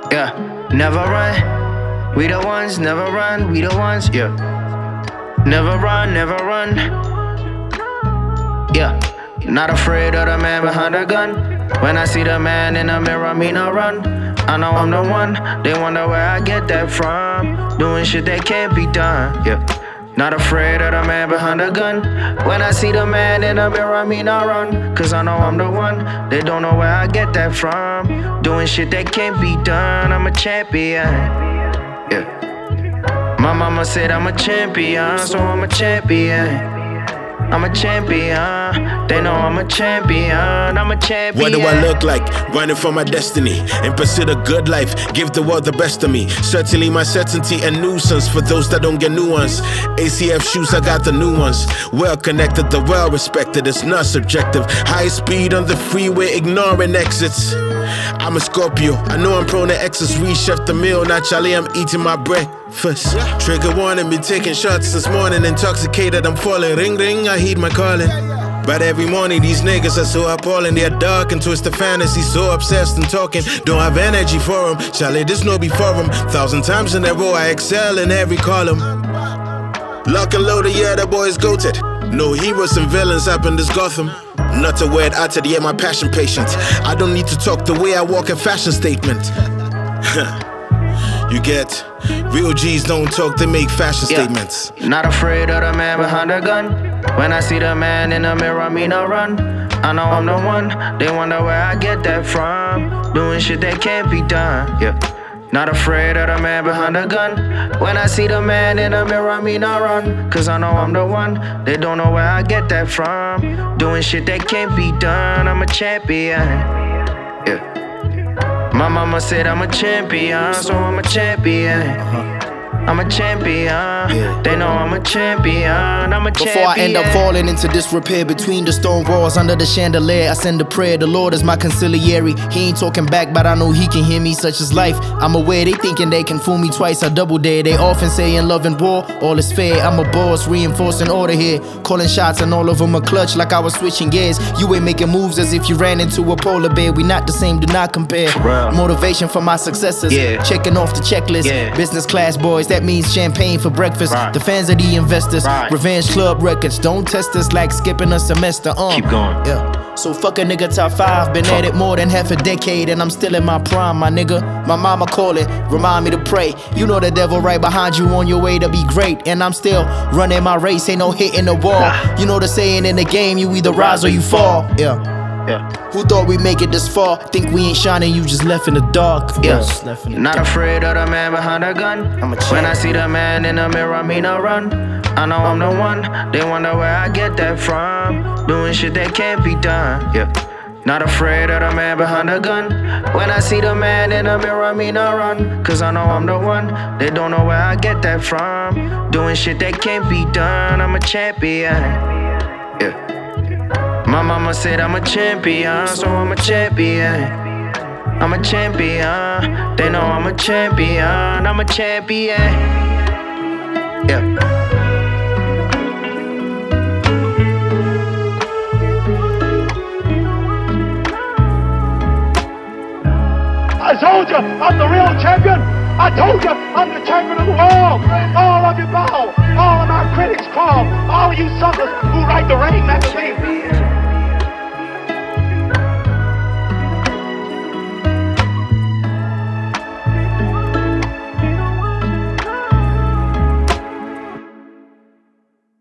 Yeah, never run. We the ones, never run. We the ones, yeah. Never run, never run. Yeah, not afraid of the man behind the gun. When I see the man in the mirror, me not run. I know I'm the one. They wonder where I get that from. Doing shit that can't be done. Yeah. Not afraid of the man behind the gun. When I see the man in the mirror, me not run. Cause I know I'm the one. They don't know where I get that from. Doing shit that can't be done. I'm a champion. Yeah. My mama said I'm a champion, so I'm a champion. I'm a champion. They know I'm a champion. I'm a champion. What do I look like? Running for my destiny. In pursuit of good life. Give the world the best of me. Certainly my certainty and nuisance for those that don't get nuance. ACF shoes, I got the new ones. Well connected, the well respected. It's not subjective. High speed on the freeway, ignoring exits. I'm a Scorpio. I know I'm prone to excess. Rechef the meal. Naturally, I'm eating my breakfast. Trigger warning, been taking shots this morning. Intoxicated, I'm falling. Ring, ring, I heed my calling. But every morning these niggas are so appalling. They're dark and twisted fantasy, so obsessed and talking. Don't have energy for them. Charlie, this no before them. 1,000 times in a row, I excel in every column. Lock and loaded, yeah, the boy is goated. No heroes and villains up in this Gotham. Not a word out to the air, my passion patient. I don't need to talk the way I walk a fashion statement. You get, real G's don't talk, they make fashion statements. Not afraid of the man behind the gun. When I see the man in the mirror, me not run. I know I'm the one. They wonder where I get that from. Doing shit that can't be done. Yeah. Not afraid of the man behind the gun. When I see the man in the mirror, me not run. Cause I know I'm the one. They don't know where I get that from. Doing shit that can't be done. I'm a champion. Yeah. My mama said I'm a champion, so I'm a champion. I'm a champion. They know I'm a champion. I'm a champion. Before I end up falling into disrepair between the stone walls under the chandelier, I send a prayer. The Lord is my conciliary. He ain't talking back, but I know he can hear me. Such is life. I'm aware they thinking they can fool me twice. I double dare. They often say in love and war, all is fair. I'm a boss, reinforcing order here. Calling shots and all of them a clutch like I was switching gears. You ain't making moves as if you ran into a polar bear. We not the same, do not compare. Motivation for my successors. Checking off the checklist. Business class boys, that means champagne for breakfast. The fans are the investors. Revenge Club records. Don't test us like skipping a semester. Keep going. Yeah. So fuck a nigga top 5. Been at it more than half a decade and I'm still in my prime, my nigga. My mama calling, remind me to pray. You know the devil right behind you on your way to be great. And I'm still running my race, ain't no hitting the wall. You know the saying in the game, you either rise or you fall. Yeah. Who thought we'd make it this far? Think we ain't shining, you just left in the dark. Not afraid of the man behind the gun. When I see the man in the mirror, me not run. I know I'm the one. They wonder where I get that from. Doing shit that can't be done. Yeah. Not afraid of the man behind the gun. When I see the man in the mirror, me not run. Cause I know I'm the one. They don't know where I get that from. Doing shit that can't be done. I'm a champion. Yeah. My mama said I'm a champion, so I'm a champion. I'm a champion. They know I'm a champion. I'm a champion. Yeah. I told you, I'm the real champion. I told you, I'm the champion of the world. All of you bow. All of my critics crawl. All of you suckers who write the Rain magazine.